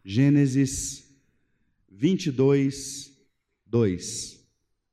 Gênesis 22, 2.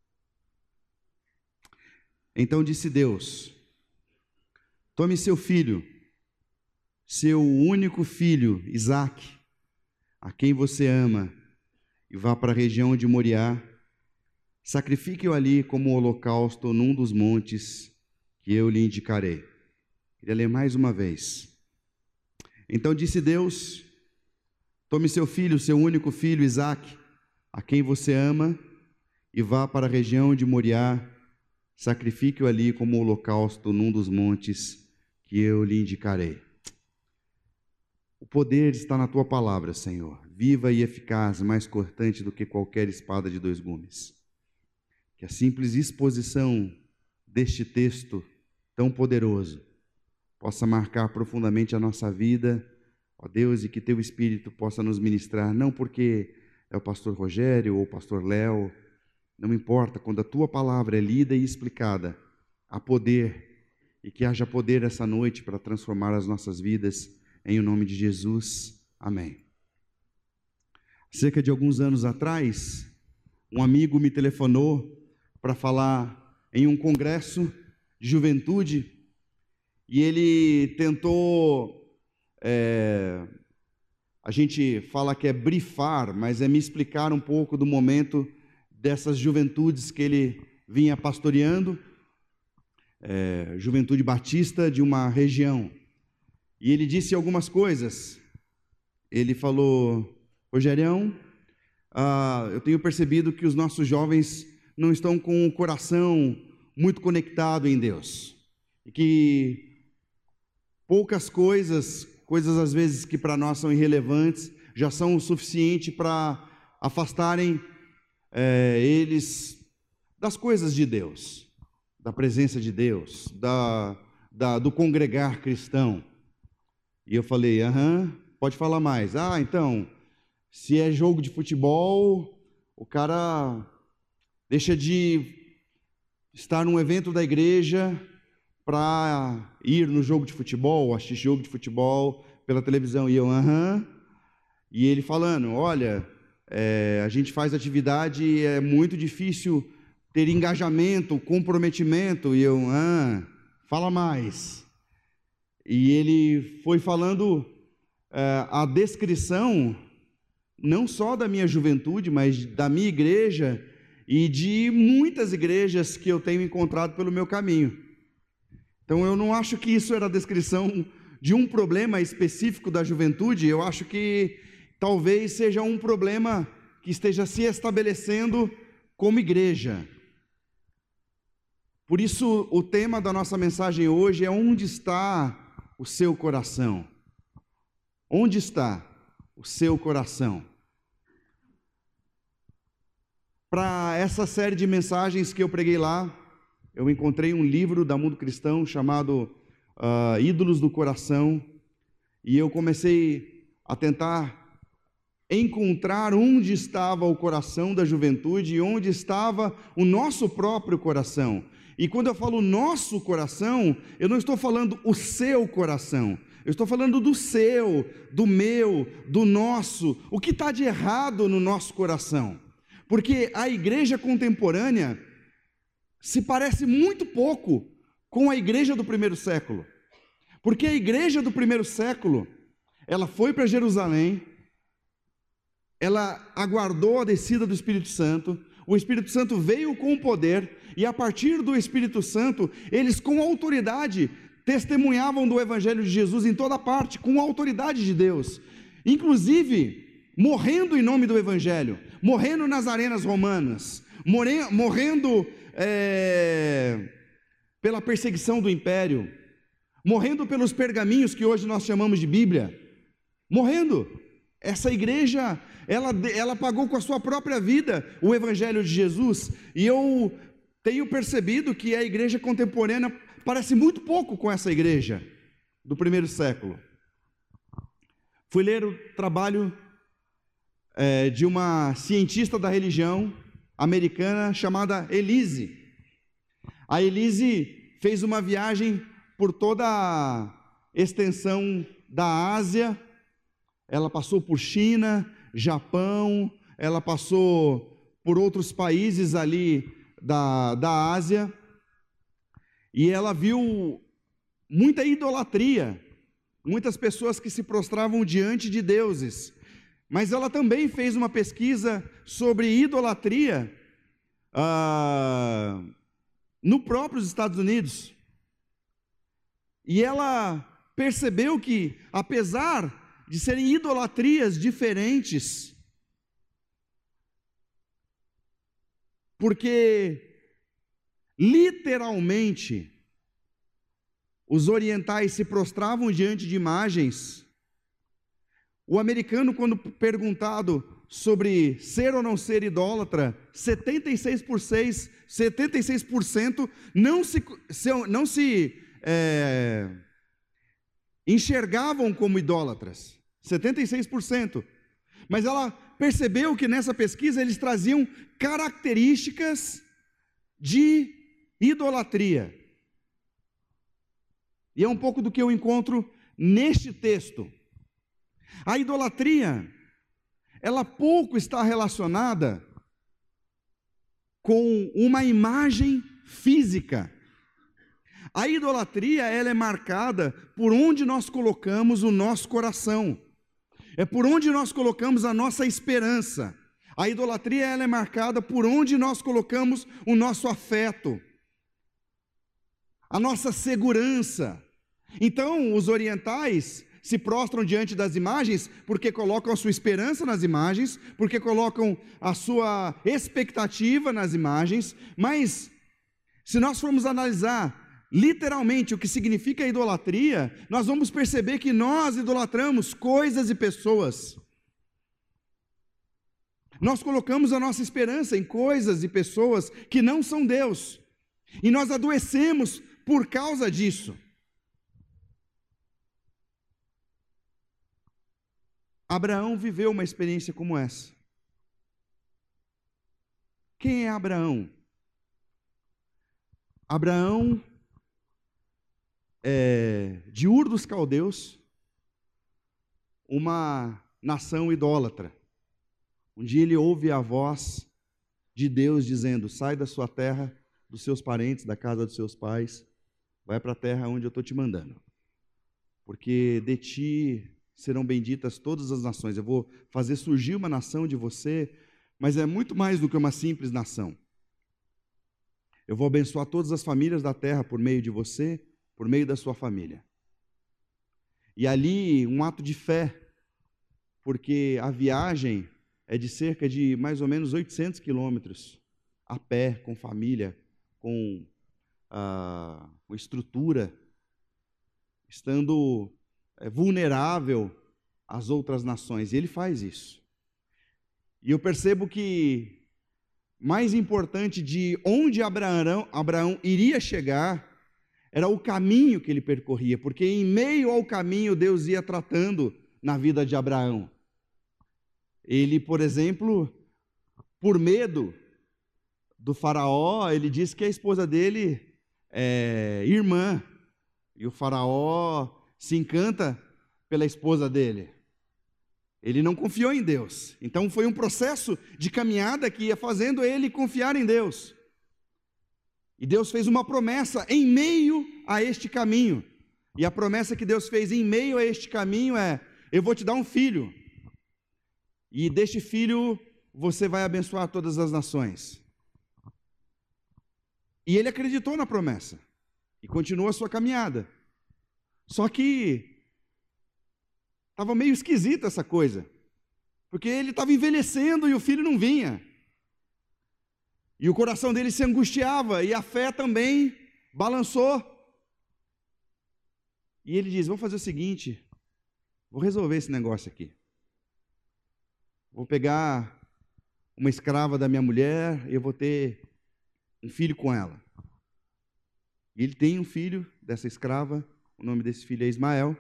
Então disse Deus: tome seu filho, seu único filho, Isaque, a quem você ama, e vá para a região de Moriá, sacrifique-o ali como holocausto num dos montes que eu lhe indicarei. Queria ler mais uma vez. Então disse Deus: tome seu filho, seu único filho, Isaque, a quem você ama, e vá para a região de Moriá, sacrifique-o ali como holocausto num dos montes que eu lhe indicarei. O poder está na tua palavra, Senhor, viva e eficaz, mais cortante do que qualquer espada de dois gumes. Que a simples exposição deste texto tão poderoso possa marcar profundamente a nossa vida, ó Deus, e que teu Espírito possa nos ministrar, não porque é o pastor Rogério ou o pastor Léo, não importa, quando a tua palavra é lida e explicada, há poder, e que haja poder essa noite para transformar as nossas vidas, em o nome de Jesus, amém. Cerca de alguns anos atrás, um amigo me telefonou para falar em um congresso de juventude, e ele tentou, a gente fala que é brifar, mas é me explicar um pouco do momento dessas juventudes que ele vinha pastoreando, juventude batista de uma região. E ele disse algumas coisas. Ele falou: Rogerião, eu tenho percebido que os nossos jovens não estão com o coração muito conectado em Deus, e que poucas coisas às vezes que para nós são irrelevantes, já são o suficiente para afastarem eles das coisas de Deus, da presença de Deus, do congregar cristão. E eu falei: pode falar mais. Então, se é jogo de futebol, o cara deixa de estar num evento da igreja para ir no jogo de futebol, assistir jogo de futebol pela televisão. E eu, E ele falando: olha, a gente faz atividade e é muito difícil ter engajamento, comprometimento. E eu, fala mais. E ele foi falando a descrição, não só da minha juventude, mas da minha igreja e de muitas igrejas que eu tenho encontrado pelo meu caminho. Então eu não acho que isso era a descrição de um problema específico da juventude, eu acho que talvez seja um problema que esteja se estabelecendo como igreja. Por isso o tema da nossa mensagem hoje é: onde está o seu coração? Onde está o seu coração? Para essa série de mensagens que eu preguei lá, eu encontrei um livro da Mundo Cristão chamado Ídolos do Coração, e eu comecei a tentar encontrar onde estava o coração da juventude e onde estava o nosso próprio coração. E quando eu falo nosso coração, eu não estou falando o seu coração, eu estou falando do seu, do meu, do nosso. O que está de errado no nosso coração? Porque a igreja contemporânea se parece muito pouco com a igreja do primeiro século. Porque a igreja do primeiro século, ela foi para Jerusalém, ela aguardou a descida do Espírito Santo, o Espírito Santo veio com poder, e a partir do Espírito Santo, eles com autoridade testemunhavam do Evangelho de Jesus em toda parte, com a autoridade de Deus, inclusive morrendo em nome do Evangelho, morrendo nas arenas romanas, morrendo pela perseguição do império, morrendo pelos pergaminhos que hoje nós chamamos de Bíblia, morrendo. Essa igreja, ela pagou com a sua própria vida o Evangelho de Jesus, e eu tenho percebido que a igreja contemporânea parece muito pouco com essa igreja do primeiro século. Fui ler o trabalho de uma cientista da religião americana chamada Elise. A Elise fez uma viagem por toda a extensão da Ásia, ela passou por China, Japão, ela passou por outros países ali da Ásia, e ela viu muita idolatria, muitas pessoas que se prostravam diante de deuses, mas ela também fez uma pesquisa sobre idolatria no próprio Estados Unidos, e ela percebeu que, apesar de serem idolatrias diferentes, porque literalmente os orientais se prostravam diante de imagens, o americano, quando perguntado sobre ser ou não ser idólatra, 76% não se enxergavam como idólatras, 76%. Mas ela percebeu que nessa pesquisa eles traziam características de idolatria. E é um pouco do que eu encontro neste texto. A idolatria, ela pouco está relacionada com uma imagem física. A idolatria, ela é marcada por onde nós colocamos o nosso coração. É por onde nós colocamos a nossa esperança. A idolatria, ela é marcada por onde nós colocamos o nosso afeto, a nossa segurança. Então, os orientais se prostram diante das imagens porque colocam a sua esperança nas imagens, porque colocam a sua expectativa nas imagens, mas se nós formos analisar literalmente o que significa idolatria, nós vamos perceber que nós idolatramos coisas e pessoas. Nós colocamos a nossa esperança em coisas e pessoas que não são Deus, e nós adoecemos por causa disso. Abraão viveu uma experiência como essa. Quem é Abraão? Abraão é de Ur dos Caldeus, uma nação idólatra. Um dia ele ouve a voz de Deus dizendo: sai da sua terra, dos seus parentes, da casa dos seus pais, vai para a terra onde eu estou te mandando, porque de ti serão benditas todas as nações. Eu vou fazer surgir uma nação de você, mas é muito mais do que uma simples nação. Eu vou abençoar todas as famílias da terra por meio de você, por meio da sua família. E ali, um ato de fé, porque a viagem é de cerca de mais ou menos 800 quilômetros, a pé, com família, com estrutura, estando vulnerável às outras nações, e ele faz isso. E eu percebo que mais importante de onde Abraão iria chegar era o caminho que ele percorria, porque em meio ao caminho Deus ia tratando na vida de Abraão. Ele, por exemplo, por medo do faraó, ele disse que a esposa dele é irmã, e o faraó se encanta pela esposa dele. Ele não confiou em Deus. Então foi um processo de caminhada que ia fazendo ele confiar em Deus. E Deus fez uma promessa em meio a este caminho. E a promessa que Deus fez em meio a este caminho é: eu vou te dar um filho. E deste filho você vai abençoar todas as nações. E ele acreditou na promessa. E continuou a sua caminhada. Só que estava meio esquisita essa coisa, porque ele estava envelhecendo e o filho não vinha, e o coração dele se angustiava, e a fé também balançou, e ele diz: vamos fazer o seguinte, vou resolver esse negócio aqui, vou pegar uma escrava da minha mulher, e eu vou ter um filho com ela. E ele tem um filho dessa escrava, o nome desse filho é Ismael.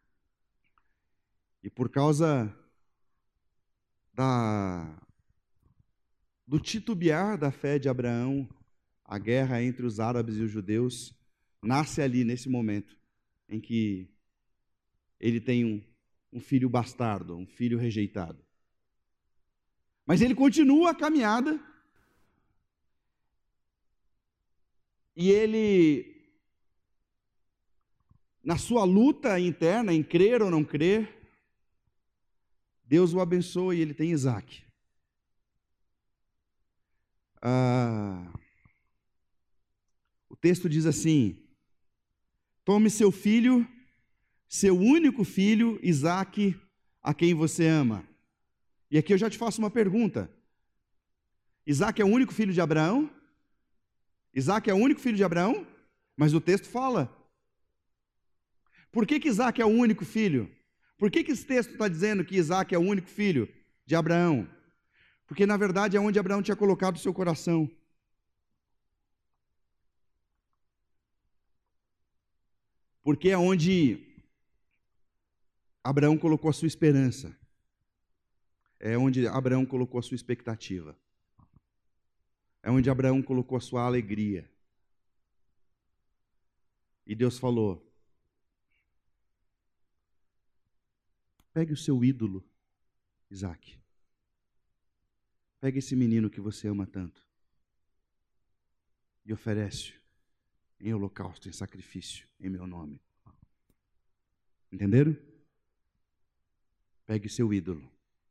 E por causa do titubear da fé de Abraão, a guerra entre os árabes e os judeus nasce ali nesse momento em que ele tem um filho bastardo, um filho rejeitado. Mas ele continua a caminhada e ele, na sua luta interna, em crer ou não crer, Deus o abençoa e ele tem Isaac. O texto diz assim: tome seu filho, seu único filho, Isaac, a quem você ama. E aqui eu já te faço uma pergunta. Isaac é o único filho de Abraão? Isaac é o único filho de Abraão? Mas o texto fala. Por que Isaac é o único filho? Por que esse texto está dizendo que Isaac é o único filho de Abraão? Porque na verdade é onde Abraão tinha colocado o seu coração. Porque é onde Abraão colocou a sua esperança. É onde Abraão colocou a sua expectativa. É onde Abraão colocou a sua alegria. E Deus falou: pegue o seu ídolo, Isaac. Pegue esse menino que você ama tanto e oferece em holocausto, em sacrifício, em meu nome. Entenderam? Pegue o seu ídolo.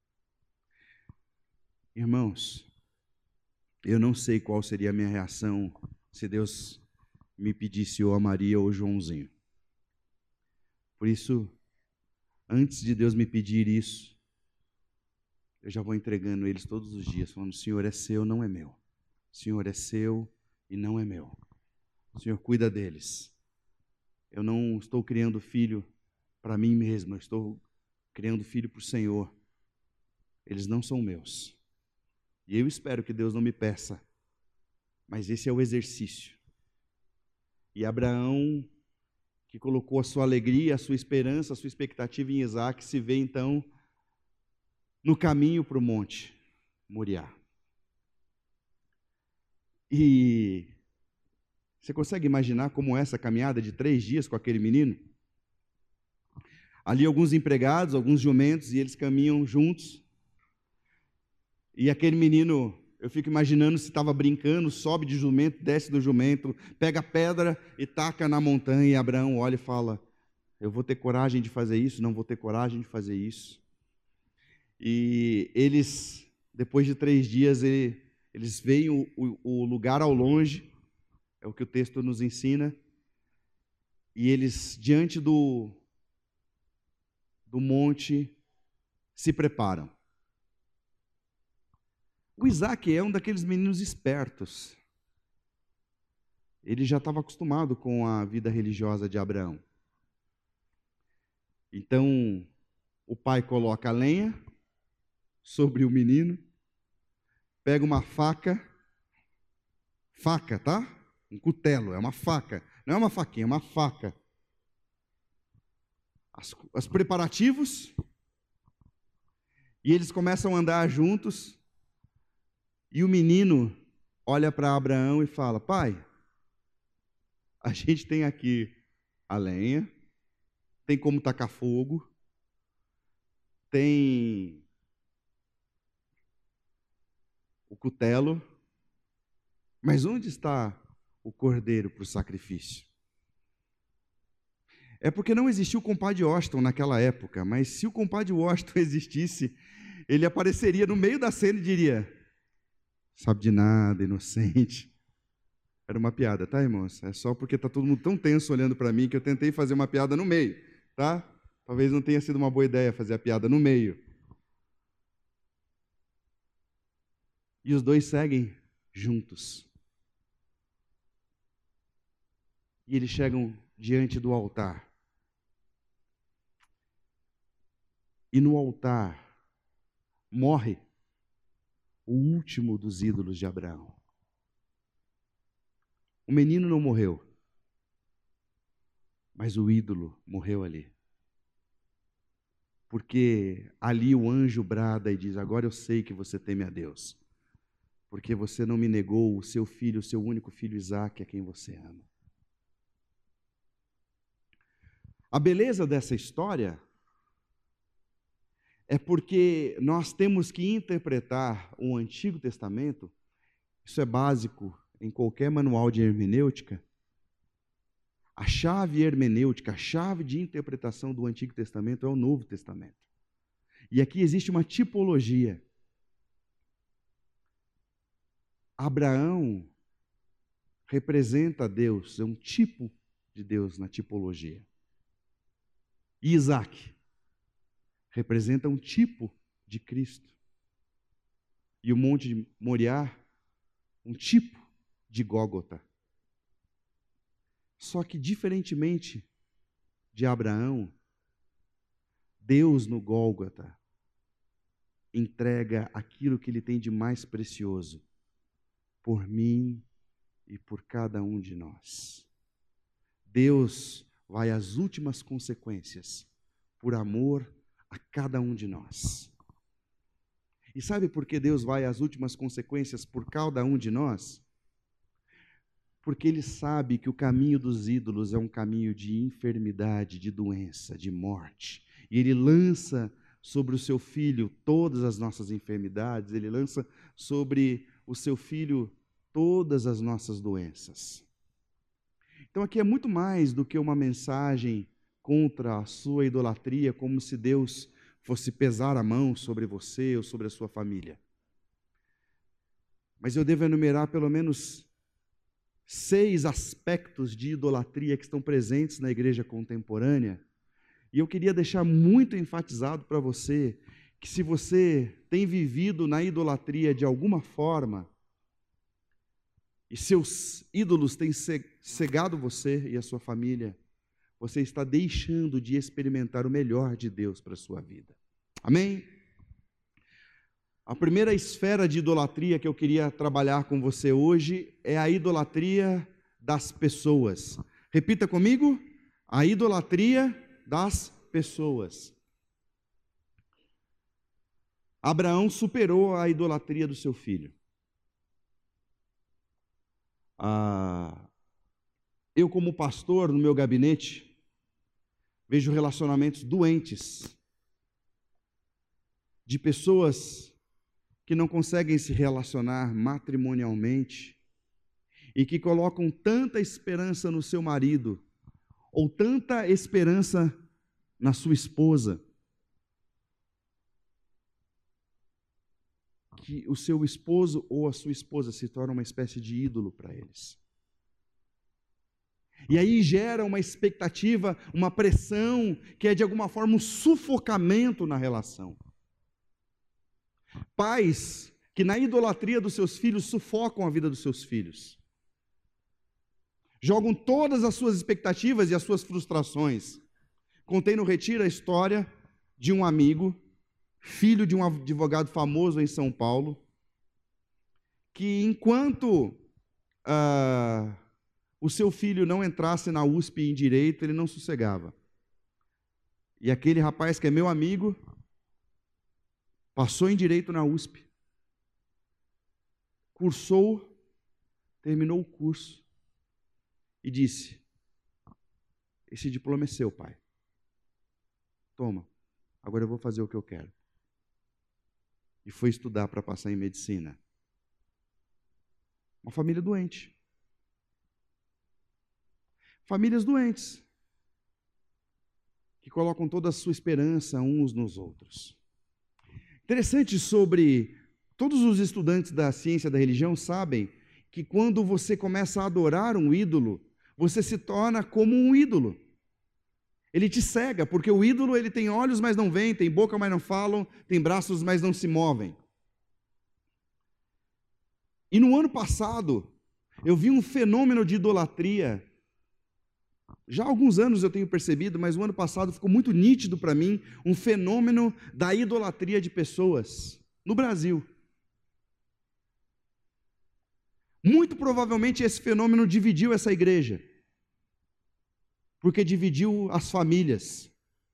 Irmãos, eu não sei qual seria a minha reação se Deus me pedisse ou a Maria ou o Joãozinho. Por isso, antes de Deus me pedir isso, eu já vou entregando eles todos os dias, falando: Senhor, é seu, não é meu. Senhor, é seu e não é meu. Senhor, cuida deles. Eu não estou criando filho para mim mesmo, eu estou criando filho para o Senhor. Eles não são meus. E eu espero que Deus não me peça, mas esse é o exercício. E Abraão, que colocou a sua alegria, a sua esperança, a sua expectativa em Isaac, se vê então no caminho para o monte Moriá. E você consegue imaginar como é essa caminhada de 3 dias com aquele menino? Ali alguns empregados, alguns jumentos, e eles caminham juntos. E aquele menino, eu fico imaginando se estava brincando, sobe de jumento, desce do jumento, pega a pedra e taca na montanha, e Abraão olha e fala: eu vou ter coragem de fazer isso? Não vou ter coragem de fazer isso. E eles, depois de 3 dias, eles veem o lugar ao longe, é o que o texto nos ensina, e eles, diante do monte, se preparam. O Isaac é um daqueles meninos espertos. Ele já estava acostumado com a vida religiosa de Abraão. Então, o pai coloca a lenha sobre o menino, pega uma faca, tá? Um cutelo, é uma faca. Não é uma faquinha, é uma faca. Os preparativos, e eles começam a andar juntos, e o menino olha para Abraão e fala: pai, a gente tem aqui a lenha, tem como tacar fogo, tem o cutelo, mas onde está o cordeiro para o sacrifício? É porque não existiu o compadre Washington naquela época, mas se o compadre Washington existisse, ele apareceria no meio da cena e diria: sabe de nada, inocente. Era uma piada, tá, irmãos? É só porque está todo mundo tão tenso olhando para mim que eu tentei fazer uma piada no meio, tá? Talvez não tenha sido uma boa ideia fazer a piada no meio. E os dois seguem juntos. E eles chegam diante do altar. E no altar morre o último dos ídolos de Abraão. O menino não morreu, mas o ídolo morreu ali. Porque ali o anjo brada e diz: agora eu sei que você teme a Deus, porque você não me negou o seu filho, o seu único filho Isaac, a quem você ama. A beleza dessa história é porque nós temos que interpretar o Antigo Testamento, isso é básico em qualquer manual de hermenêutica. A chave hermenêutica, a chave de interpretação do Antigo Testamento é o Novo Testamento. E aqui existe uma tipologia. Abraão representa Deus, é um tipo de Deus na tipologia. E Isaac representa um tipo de Cristo. E o Monte de Moriá, um tipo de Gólgota. Só que, diferentemente de Abraão, Deus no Gólgota entrega aquilo que Ele tem de mais precioso por mim e por cada um de nós. Deus vai às últimas consequências por amor a cada um de nós. E sabe por que Deus vai às últimas consequências por cada um de nós? Porque Ele sabe que o caminho dos ídolos é um caminho de enfermidade, de doença, de morte. E Ele lança sobre o seu Filho todas as nossas enfermidades, Ele lança sobre o seu Filho todas as nossas doenças. Então aqui é muito mais do que uma mensagem contra a sua idolatria, como se Deus fosse pesar a mão sobre você ou sobre a sua família. Mas eu devo enumerar pelo menos 6 aspectos de idolatria que estão presentes na igreja contemporânea. E eu queria deixar muito enfatizado para você que se você tem vivido na idolatria de alguma forma, e seus ídolos têm cegado você e a sua família, você está deixando de experimentar o melhor de Deus para a sua vida. Amém? A primeira esfera de idolatria que eu queria trabalhar com você hoje é a idolatria das pessoas. Repita comigo: a idolatria das pessoas. Abraão superou a idolatria do seu filho. Eu, como pastor, no meu gabinete, vejo relacionamentos doentes de pessoas que não conseguem se relacionar matrimonialmente e que colocam tanta esperança no seu marido ou tanta esperança na sua esposa que o seu esposo ou a sua esposa se torna uma espécie de ídolo para eles. E aí gera uma expectativa, uma pressão, que é de alguma forma um sufocamento na relação. Pais que na idolatria dos seus filhos sufocam a vida dos seus filhos. Jogam todas as suas expectativas e as suas frustrações. Contei no Retiro a história de um amigo, filho de um advogado famoso em São Paulo, que enquanto o seu filho não entrasse na USP em Direito, ele não sossegava. E aquele rapaz que é meu amigo, passou em Direito na USP, cursou, terminou o curso e disse: esse diploma é seu, pai. Toma, agora eu vou fazer o que eu quero. E foi estudar para passar em medicina. Uma família doente. Famílias doentes, que colocam toda a sua esperança uns nos outros. Interessante sobre todos os estudantes da ciência da religião sabem que quando você começa a adorar um ídolo, você se torna como um ídolo. Ele te cega, porque o ídolo ele tem olhos, mas não veem, tem boca, mas não falam, tem braços, mas não se movem. E no ano passado, eu vi um fenômeno de idolatria. Já há alguns anos eu tenho percebido, mas o ano passado ficou muito nítido para mim um fenômeno da idolatria de pessoas no Brasil. Muito provavelmente esse fenômeno dividiu essa igreja, porque dividiu as famílias.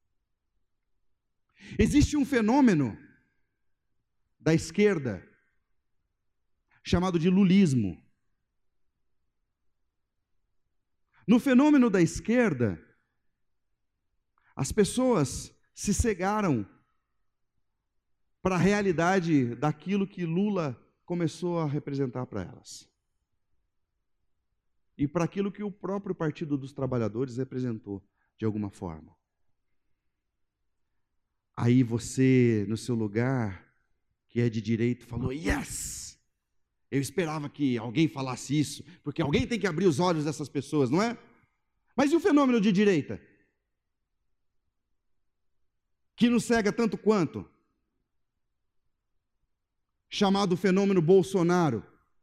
Existe um fenômeno da esquerda chamado de lulismo. No fenômeno da esquerda, as pessoas se cegaram para a realidade daquilo que Lula começou a representar para elas. E para aquilo que o próprio Partido dos Trabalhadores representou, de alguma forma. Aí você, no seu lugar, que é de direito, falou, yes! Eu esperava que alguém falasse isso, porque alguém tem que abrir os olhos dessas pessoas, não é? Mas e o fenômeno de direita? Que nos cega tanto quanto? Chamado fenômeno Bolsonaro.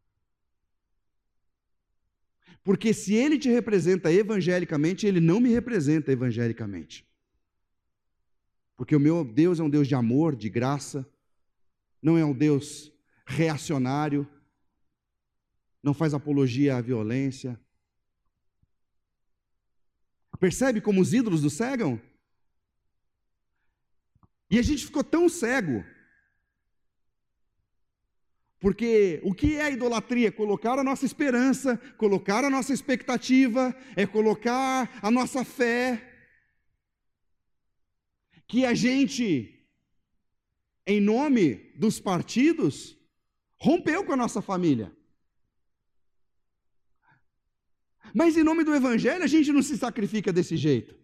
Porque se ele te representa evangelicamente, ele não me representa evangelicamente. Porque o meu Deus é um Deus de amor, de graça, não é um Deus reacionário, não faz apologia à violência. Percebe como os ídolos nos cegam? E a gente ficou tão cego. Porque o que é a idolatria? Colocar a nossa esperança, colocar a nossa expectativa, é colocar a nossa fé, que a gente, em nome dos partidos, rompeu com a nossa família. Mas em nome do Evangelho a gente não se sacrifica desse jeito.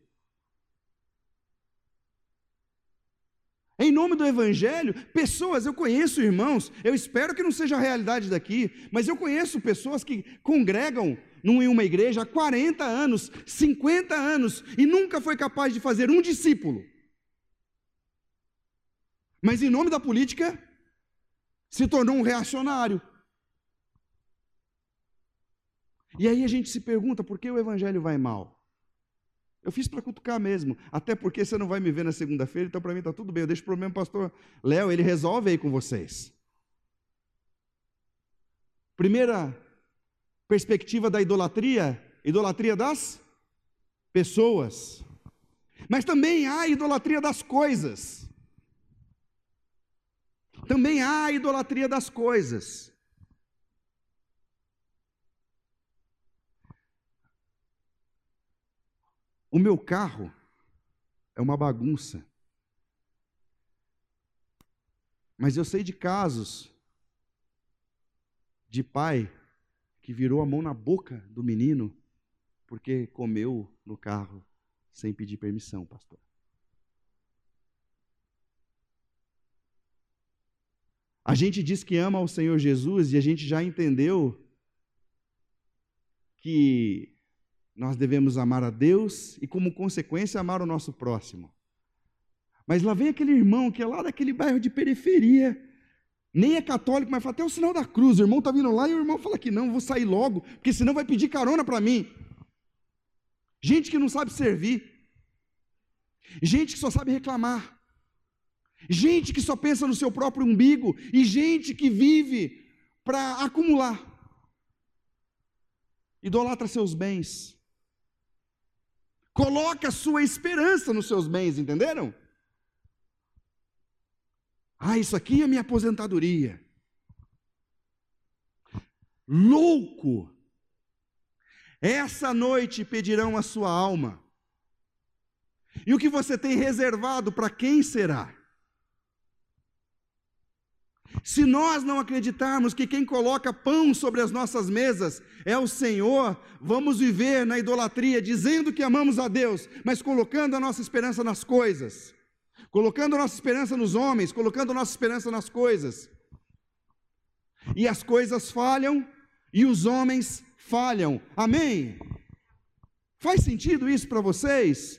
Em nome do Evangelho, pessoas, eu conheço irmãos, eu espero que não seja a realidade daqui, mas eu conheço pessoas que congregam em uma igreja há 40 anos, 50 anos, e nunca foi capaz de fazer um discípulo. Mas em nome da política, se tornou um reacionário. E aí a gente se pergunta, por que o Evangelho vai mal? Eu fiz para cutucar mesmo, até porque você não vai me ver na segunda-feira, então para mim está tudo bem, eu deixo o problema para o pastor Léo, ele resolve aí com vocês. Primeira perspectiva da idolatria, idolatria das pessoas. Mas também há a idolatria das coisas. Também há a idolatria das coisas. O meu carro é uma bagunça. Mas eu sei de casos de pai que virou a mão na boca do menino porque comeu no carro sem pedir permissão, pastor. A gente diz que ama o Senhor Jesus e a gente já entendeu que nós devemos amar a Deus e, como consequência, amar o nosso próximo. Mas lá vem aquele irmão que é lá daquele bairro de periferia, nem é católico, mas fala até o sinal da cruz. O irmão está vindo lá e o irmão fala que não, vou sair logo, porque senão vai pedir carona para mim. Gente que não sabe servir, gente que só sabe reclamar, gente que só pensa no seu próprio umbigo e gente que vive para acumular. Idolatra seus bens. Coloca a sua esperança nos seus bens, entenderam? Ah, isso aqui é minha aposentadoria. Louco! Essa noite pedirão a sua alma. E o que você tem reservado, para quem será? Se nós não acreditarmos que quem coloca pão sobre as nossas mesas é o Senhor, vamos viver na idolatria, dizendo que amamos a Deus, mas colocando a nossa esperança nas coisas, colocando a nossa esperança nos homens, colocando a nossa esperança nas coisas. E as coisas falham e os homens falham. Amém? Faz sentido isso para vocês?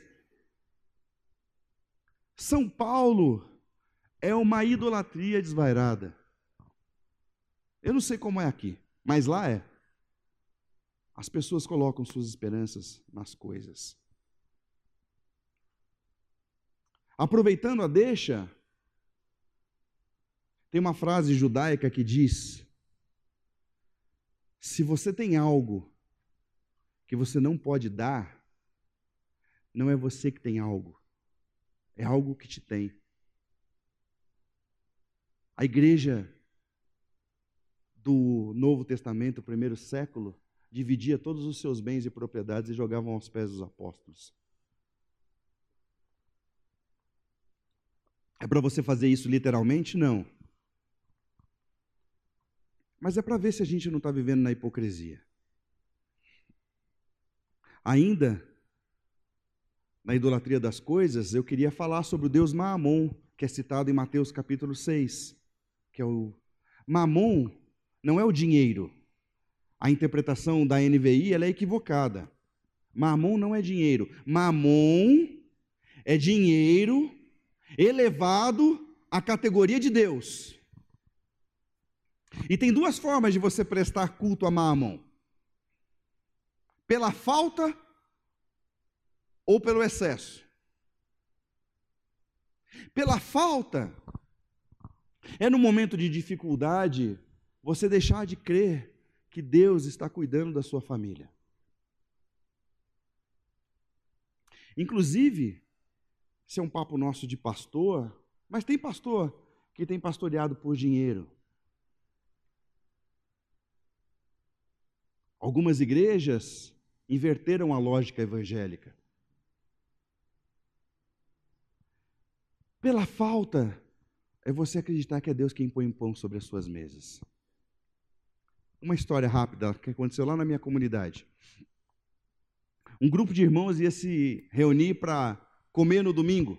São Paulo é uma idolatria desvairada. Eu não sei como é aqui, mas lá é. As pessoas colocam suas esperanças nas coisas. Aproveitando a deixa, tem uma frase judaica que diz: se você tem algo que você não pode dar, não é você que tem algo, é algo que te tem. A igreja do Novo Testamento, o primeiro século, dividia todos os seus bens e propriedades e jogavam aos pés dos apóstolos. É para você fazer isso literalmente? Não. Mas é para ver se a gente não está vivendo na hipocrisia. Ainda, na idolatria das coisas, eu queria falar sobre o Deus Maamon, que é citado em Mateus capítulo 6, que é o Mamon, não é o dinheiro. A interpretação da NVI ela é equivocada. Mamon não é dinheiro. Mamon é dinheiro elevado à categoria de Deus. E tem duas formas de você prestar culto a Mamon: pela falta ou pelo excesso. Pela falta é no momento de dificuldade você deixar de crer que Deus está cuidando da sua família. Inclusive, esse é um papo nosso de pastor, mas tem pastor que tem pastoreado por dinheiro. Algumas igrejas inverteram a lógica evangélica. Pela falta, é você acreditar que é Deus quem põe o pão sobre as suas mesas. Uma história rápida que aconteceu lá na minha comunidade. Um grupo de irmãos ia se reunir para comer no domingo.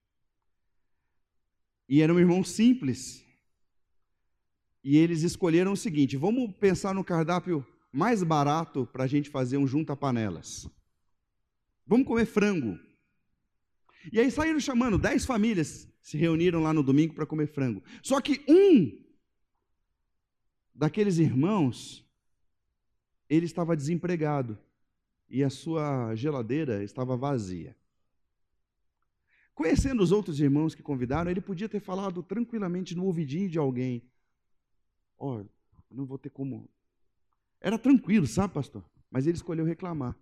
E eram irmãos simples. E eles escolheram o seguinte: vamos pensar no cardápio mais barato para a gente fazer um junta-panelas. Vamos comer frango. E aí saíram chamando, 10 famílias se reuniram lá no domingo para comer frango. Só que um daqueles irmãos, ele estava desempregado e a sua geladeira estava vazia. Conhecendo os outros irmãos que convidaram, ele podia ter falado tranquilamente no ouvidinho de alguém: ó, não vou ter como. Era tranquilo, sabe, pastor? Mas ele escolheu reclamar.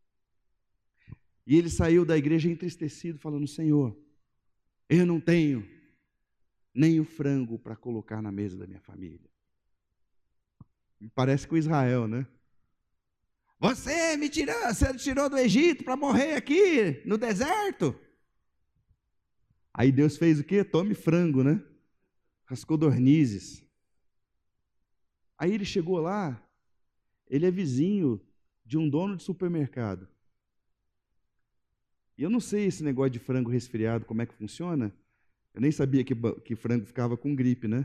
E ele saiu da igreja entristecido, falando: Senhor, eu não tenho nem o frango para colocar na mesa da minha família. Parece com Israel, né? Você tirou do Egito para morrer aqui no deserto. Aí Deus fez o quê? Tome frango, né? As codornizes. Aí ele chegou lá, ele é vizinho de um dono de supermercado. E eu não sei esse negócio de frango resfriado, como é que funciona. Eu nem sabia que frango ficava com gripe, né?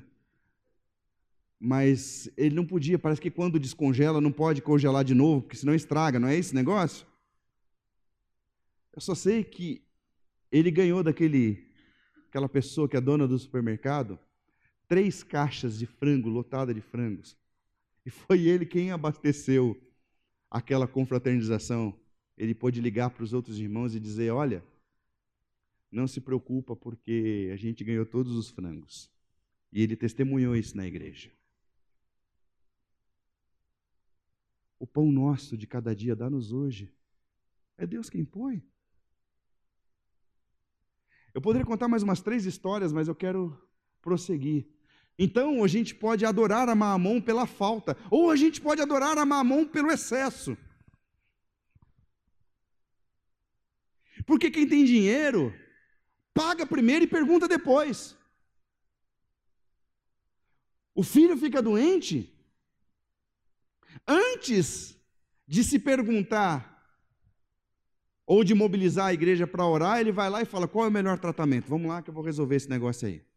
Mas ele não podia, parece que quando descongela não pode congelar de novo, porque senão estraga, não é esse negócio? Eu só sei que ele ganhou daquela pessoa que é dona do supermercado, 3 caixas de frango, lotada de frangos. E foi ele quem abasteceu aquela confraternização. Ele pôde ligar para os outros irmãos e dizer: olha, não se preocupa porque a gente ganhou todos os frangos. E ele testemunhou isso na igreja. O pão nosso de cada dia dá-nos hoje. É Deus quem põe. Eu poderia contar mais umas 3 histórias, mas eu quero prosseguir. Então, a gente pode adorar a Maamon pela falta, ou a gente pode adorar a Maamon pelo excesso. Porque quem tem dinheiro, paga primeiro e pergunta depois. O filho fica doente, antes de se perguntar, ou de mobilizar a igreja para orar, ele vai lá e fala: qual é o melhor tratamento? Vamos lá que eu vou resolver esse negócio aí.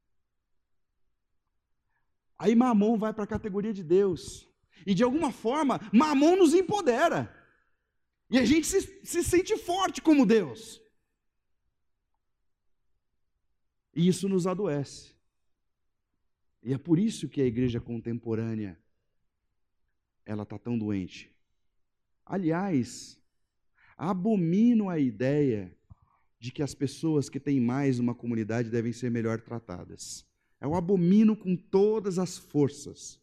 Aí Mamon vai para a categoria de Deus. E de alguma forma, Mamon nos empodera. E a gente se sente forte como Deus. E isso nos adoece. E é por isso que a igreja contemporânea, ela está tão doente. Aliás, abomino a ideia de que as pessoas que têm mais numa comunidade devem ser melhor tratadas. Eu abomino com todas as forças.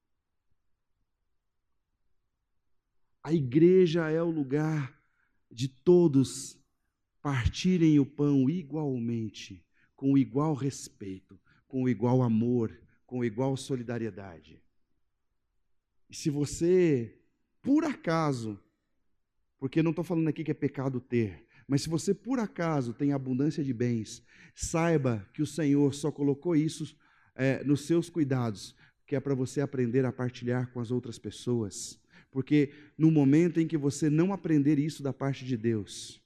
A igreja é o lugar de todos partirem o pão igualmente, com igual respeito, com igual amor, com igual solidariedade. E se você, por acaso, porque não estou falando aqui que é pecado ter, Mas se você por acaso tem abundância de bens, saiba que o Senhor só colocou isso nos seus cuidados, que é para você aprender a partilhar com as outras pessoas. Porque no momento em que você não aprender isso da parte de Deus,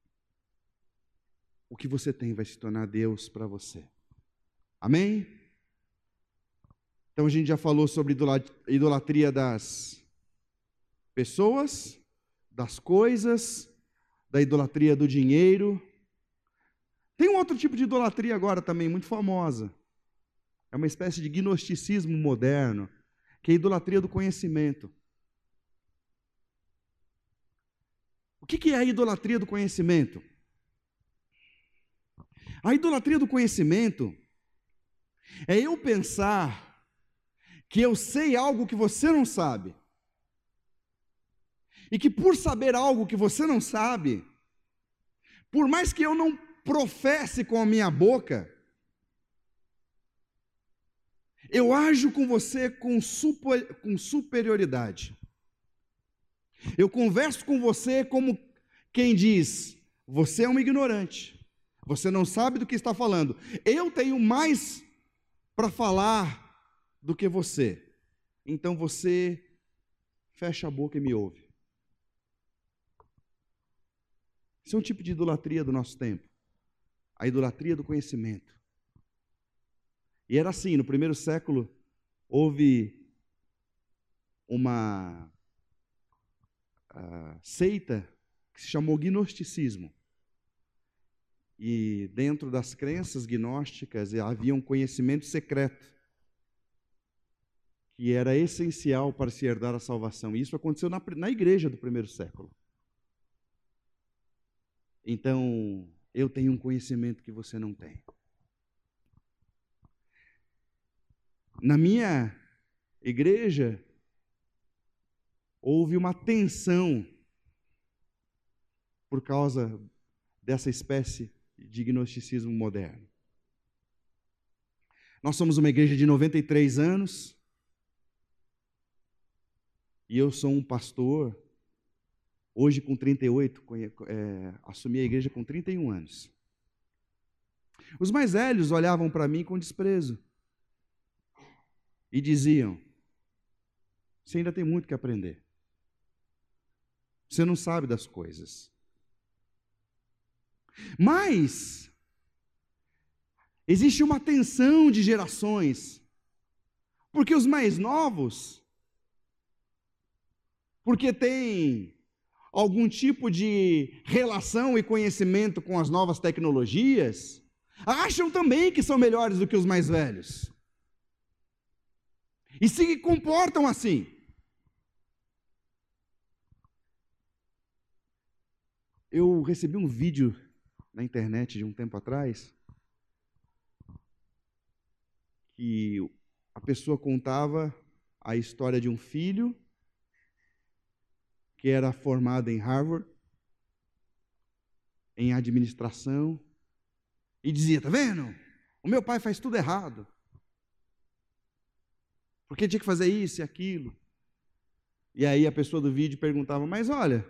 o que você tem vai se tornar Deus para você. Amém? Então a gente já falou sobre idolatria das pessoas, das coisas, da idolatria do dinheiro. Tem um outro tipo de idolatria agora também, muito famosa. É uma espécie de gnosticismo moderno, que é a idolatria do conhecimento. O que é a idolatria do conhecimento? A idolatria do conhecimento é eu pensar que eu sei algo que você não sabe. E que por saber algo que você não sabe, por mais que eu não professe com a minha boca, eu ajo com você com superioridade. Eu converso com você como quem diz, você é um ignorante, você não sabe do que está falando. Eu tenho mais para falar do que você. Então você fecha a boca e me ouve. Isso é um tipo de idolatria do nosso tempo. A idolatria do conhecimento. E era assim, no primeiro século, houve uma seita que se chamou gnosticismo. E dentro das crenças gnósticas havia um conhecimento secreto que era essencial para se herdar a salvação. E isso aconteceu na igreja do primeiro século. Então, eu tenho um conhecimento que você não tem. Na minha igreja, houve uma tensão por causa dessa espécie de gnosticismo moderno. Nós somos uma igreja de 93 anos, e eu sou um pastor, hoje com 38, assumi a igreja com 31 anos. Os mais velhos olhavam para mim com desprezo e diziam, você ainda tem muito que aprender. Você não sabe das coisas. Mas existe uma tensão de gerações, porque os mais novos, porque têm algum tipo de relação e conhecimento com as novas tecnologias, acham também que são melhores do que os mais velhos. E se comportam assim. Eu recebi um vídeo na internet de um tempo atrás, que a pessoa contava a história de um filho que era formado em Harvard, em administração, e dizia, tá vendo? O meu pai faz tudo errado. Porque tinha que fazer isso e aquilo. E aí a pessoa do vídeo perguntava, mas olha,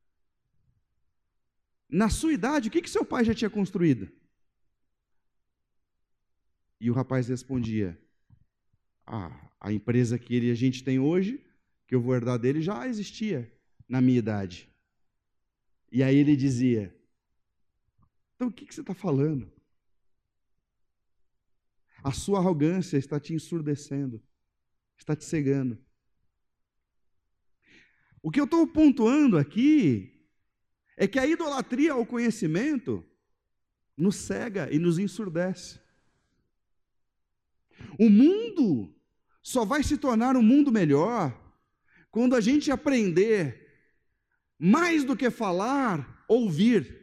na sua idade, o que seu pai já tinha construído? E o rapaz respondia, a empresa que a gente tem hoje, que eu vou herdar dele, já existia na minha idade. E aí ele dizia, então o que você está falando? A sua arrogância está te ensurdecendo, está te cegando. O que eu estou pontuando aqui é que a idolatria ao conhecimento nos cega e nos ensurdece. O mundo só vai se tornar um mundo melhor quando a gente aprender, mais do que falar, ouvir.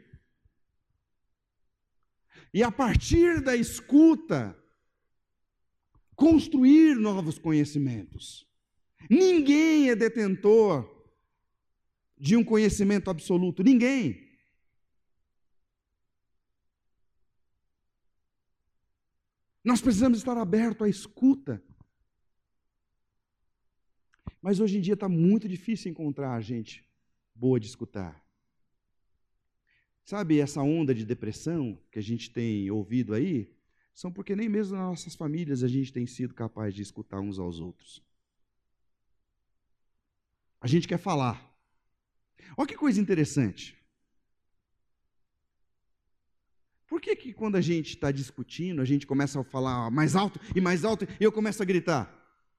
E a partir da escuta, construir novos conhecimentos. Ninguém é detentor de um conhecimento absoluto, ninguém. Nós precisamos estar abertos à escuta. Mas hoje em dia está muito difícil encontrar gente boa de escutar. Sabe, essa onda de depressão que a gente tem ouvido aí, são porque nem mesmo nas nossas famílias a gente tem sido capaz de escutar uns aos outros. A gente quer falar. Olha que coisa interessante. Por que quando a gente está discutindo, a gente começa a falar mais alto, e eu começo a gritar?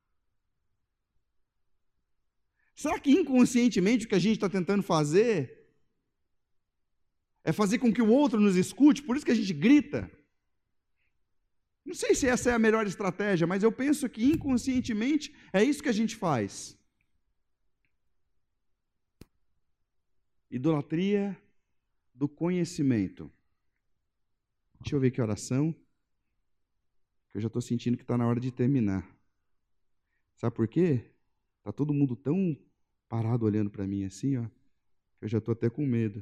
Será que inconscientemente o que a gente está tentando fazer é fazer com que o outro nos escute, por isso que a gente grita? Não sei se essa é a melhor estratégia, mas eu penso que inconscientemente é isso que a gente faz. Idolatria do conhecimento. Deixa eu ver que oração, que eu já estou sentindo que está na hora de terminar. Sabe por quê? Está todo mundo tão parado olhando para mim assim, ó, que eu já estou até com medo.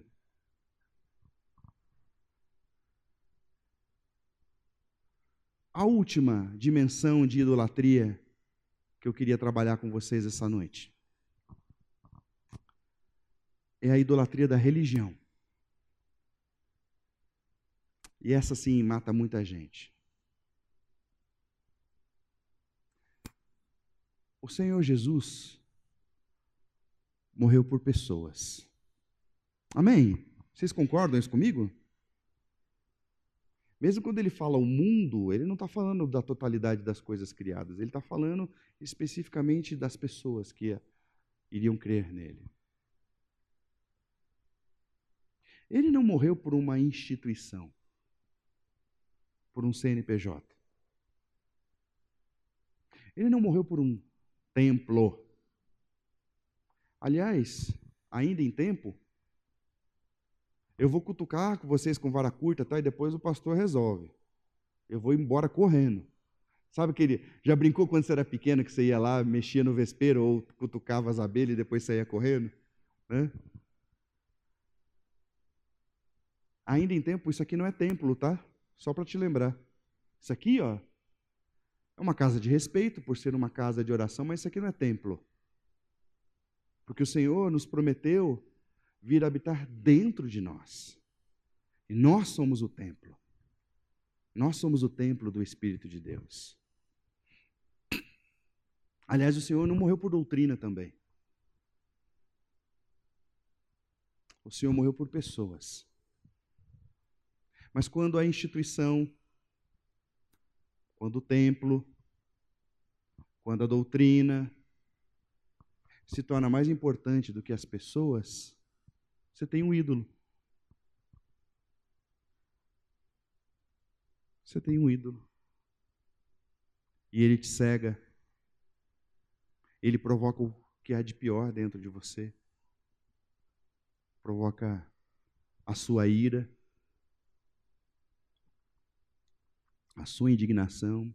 A última dimensão de idolatria que eu queria trabalhar com vocês essa noite é a idolatria da religião. E essa sim mata muita gente. O Senhor Jesus morreu por pessoas. Amém? Vocês concordam isso comigo? Mesmo quando ele fala o mundo, ele não está falando da totalidade das coisas criadas, ele está falando especificamente das pessoas que iriam crer nele. Ele não morreu por uma instituição, por um CNPJ. Ele não morreu por um templo. Aliás, ainda em tempo, eu vou cutucar com vocês com vara curta, tá? E depois o pastor resolve. Eu vou embora correndo. Sabe aquele, já brincou quando você era pequeno que você ia lá, mexia no vespeiro ou cutucava as abelhas e depois saía correndo? Né? Ainda em tempo, isso aqui não é templo, tá? Só para te lembrar. Isso aqui, ó, é uma casa de respeito por ser uma casa de oração, mas isso aqui não é templo. Porque o Senhor nos prometeu vir habitar dentro de nós. E nós somos o templo. Nós somos o templo do Espírito de Deus. Aliás, o Senhor não morreu por doutrina também. O Senhor morreu por pessoas. Mas quando a instituição, quando o templo, quando a doutrina se torna mais importante do que as pessoas, você tem um ídolo. Você tem um ídolo. E ele te cega. Ele provoca o que há de pior dentro de você. Provoca a sua ira, a sua indignação.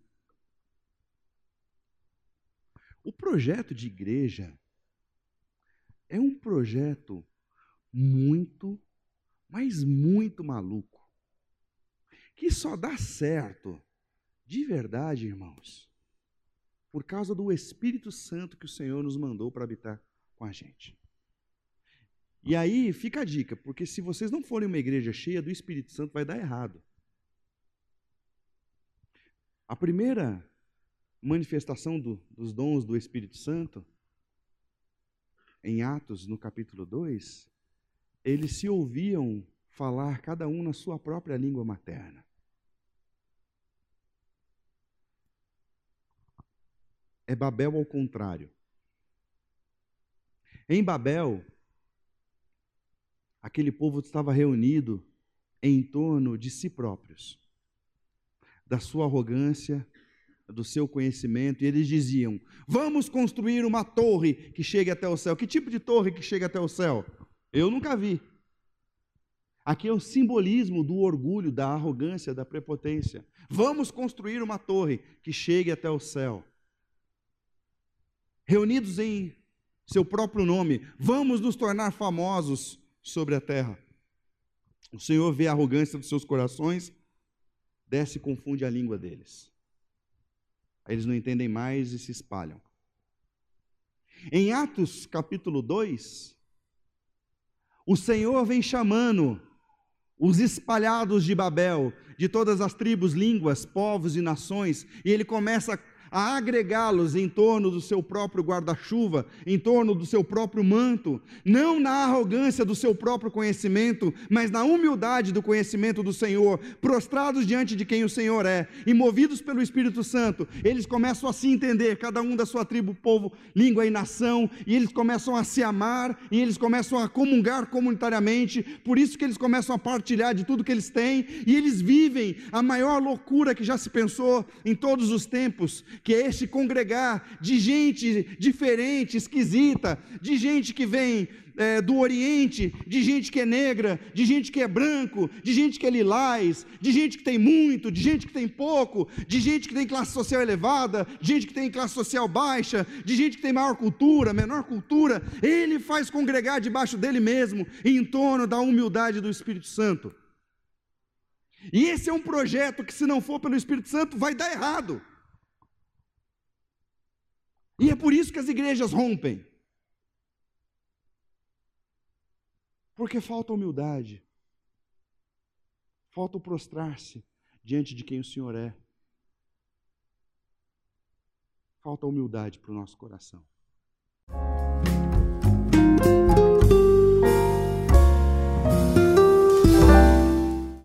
O projeto de igreja é um projeto muito, mas muito maluco, que só dá certo, de verdade, irmãos, por causa do Espírito Santo que o Senhor nos mandou para habitar com a gente. E aí fica a dica, porque se vocês não forem uma igreja cheia do Espírito Santo, vai dar errado. A primeira manifestação dos dons do Espírito Santo, em Atos, no capítulo 2, eles se ouviam falar cada um na sua própria língua materna. É Babel ao contrário. Em Babel, aquele povo estava reunido em torno de si próprios, da sua arrogância, do seu conhecimento, e eles diziam: vamos construir uma torre que chegue até o céu. Que tipo de torre que chega até o céu? Eu nunca vi. Aqui é o simbolismo do orgulho, da arrogância, da prepotência. Vamos construir uma torre que chegue até o céu. Reunidos em seu próprio nome, vamos nos tornar famosos sobre a terra. O Senhor vê a arrogância dos seus corações, desce e confunde a língua deles. Aí eles não entendem mais e se espalham. Em Atos capítulo 2, o Senhor vem chamando os espalhados de Babel, de todas as tribos, línguas, povos e nações, e ele começa a agregá-los em torno do seu próprio guarda-chuva, em torno do seu próprio manto, não na arrogância do seu próprio conhecimento, mas na humildade do conhecimento do Senhor, prostrados diante de quem o Senhor é, e movidos pelo Espírito Santo, eles começam a se entender, cada um da sua tribo, povo, língua e nação, e eles começam a se amar, e eles começam a comungar comunitariamente, por isso que eles começam a partilhar de tudo que eles têm, e eles vivem a maior loucura que já se pensou em todos os tempos, que é este congregar de gente diferente, esquisita, de gente que vem do Oriente, de gente que é negra, de gente que é branco, de gente que é lilás, de gente que tem muito, de gente que tem pouco, de gente que tem classe social elevada, de gente que tem classe social baixa, de gente que tem maior cultura, menor cultura. Ele faz congregar debaixo dele mesmo, em torno da humildade do Espírito Santo. E esse é um projeto que, se não for pelo Espírito Santo, vai dar errado. E é por isso que as igrejas rompem. Porque falta humildade. Falta o prostrar-se diante de quem o Senhor é. Falta humildade para o nosso coração.